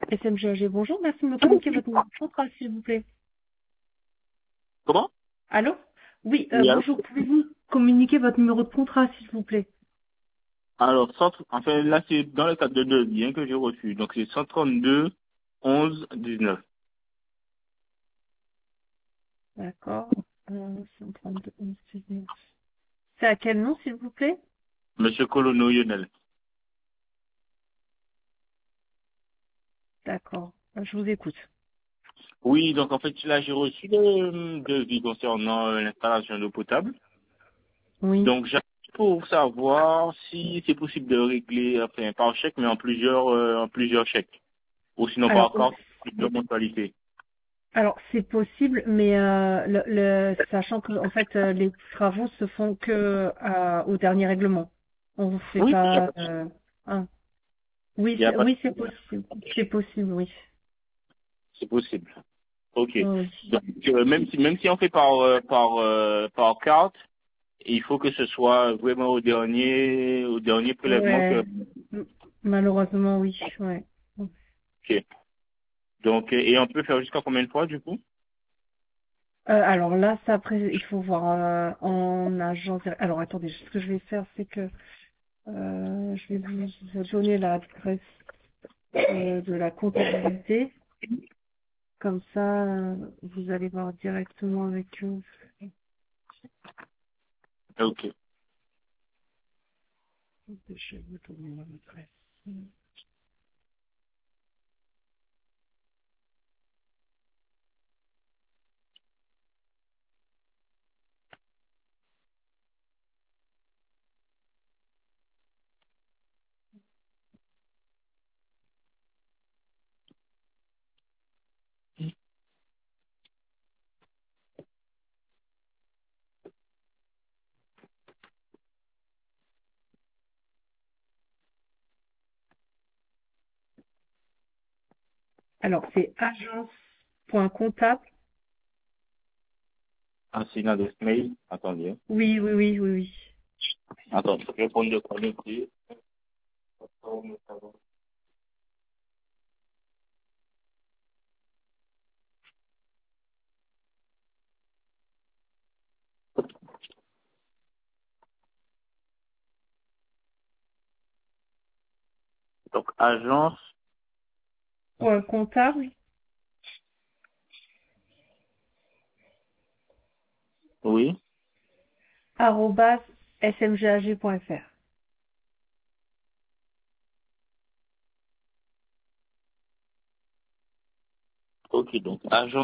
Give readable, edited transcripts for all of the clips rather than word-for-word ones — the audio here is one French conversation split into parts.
SMGAG, bonjour, merci de me communiquer votre numéro de contrat, s'il vous plaît. Comment? Allô? Oui, Oui, allô? bonjour, pouvez-vous communiquer votre numéro de contrat, s'il vous plaît? Alors, enfin, là, c'est dans le cadre de deux biens que j'ai reçus. Donc, c'est 132, 11, 19. D'accord. 132, 11, 19. C'est à quel nom, s'il vous plaît? Monsieur Colono Lionel. D'accord. Je vous écoute. Oui, donc, en fait, là, j'ai reçu le devis concernant l'installation d'eau potable. Oui. Donc, j'ai pour savoir si c'est possible de régler, enfin, par chèque, mais en plusieurs chèques. Ou sinon, Alors, par carte, plusieurs mensualités. c'est possible, mais sachant que en fait les travaux se font que au dernier règlement. On vous fait Oui, pas. Hein. il y a pas de Oui, c'est possible. C'est possible, oui. c'est possible. Ok. Oui. Donc, même si on fait par carte, il faut que ce soit vraiment au dernier prélèvement que. Ouais. M- Malheureusement, oui. Ouais. Ok. Donc, et on peut faire jusqu'à combien de fois, du coup? Alors là, ça après, il faut voir en agence. Alors attendez, ce que je vais faire, c'est que je vais vous donner l'adresse de la comptabilité. Comme ça, vous allez voir directement avec eux. Ok. Je vais vous donner l'adresse. Alors, c'est agence.comptable. Ah, c'est une adresse mail. Attendez. Oui, oui, oui, oui, oui. Attends, je vais prendre de quoi noter. Donc, agence, Point comptable, oui. arobase smgag.fr. Ok, donc,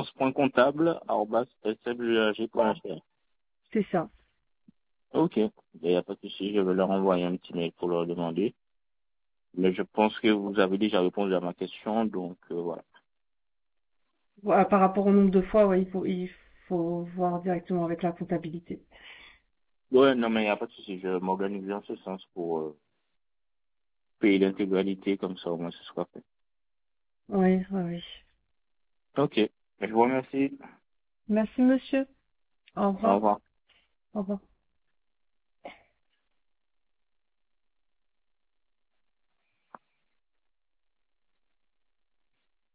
agence.comptable@smgag.fr. C'est ça. Ok. Il n'y a pas de souci, je vais leur envoyer un petit mail pour leur demander. Mais je pense que vous avez déjà répondu à ma question, donc voilà. Voilà, par rapport au nombre de fois, ouais, il faut voir directement avec la comptabilité. Ouais, non, mais il n'y a pas de souci, je m'organise en ce sens pour payer l'intégralité, comme ça au moins ce sera fait. Oui, oui, oui. Ok, je vous remercie. Merci, monsieur. Au Au revoir. revoir. Au revoir.